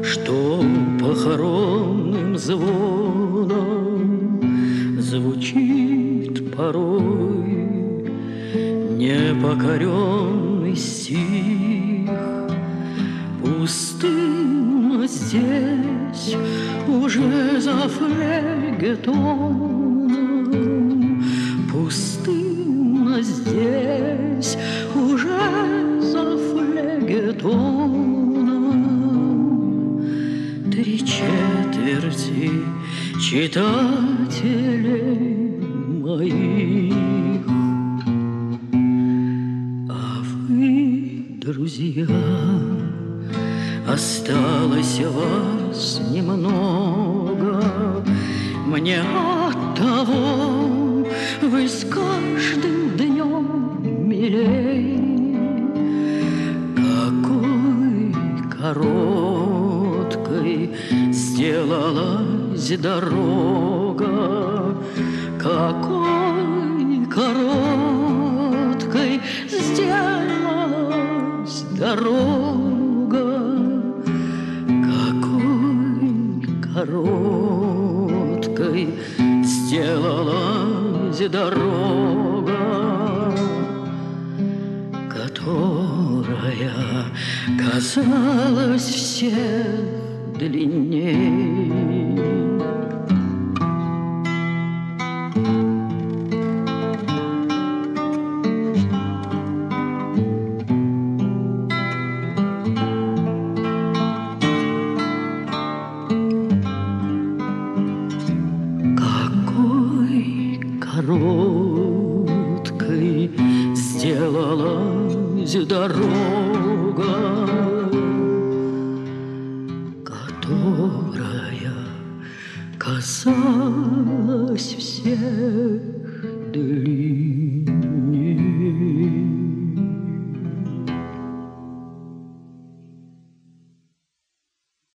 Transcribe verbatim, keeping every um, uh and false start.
что похоронным звоном звучит порой непокоренный стих. Пустынно здесь уже за флегетоном, пустынно здесь уже за флегетоном. Три четверти читателей моих, а вы, друзья, осталось вас немного. Мне оттого вы с каждым днем милей. Какой короткой сделалась дорога, какой короткой сделалась дорога, короткой сделалась дорога, которая казалась всех длинней. Короткой сделалась дорога, которая казалась всех длинней.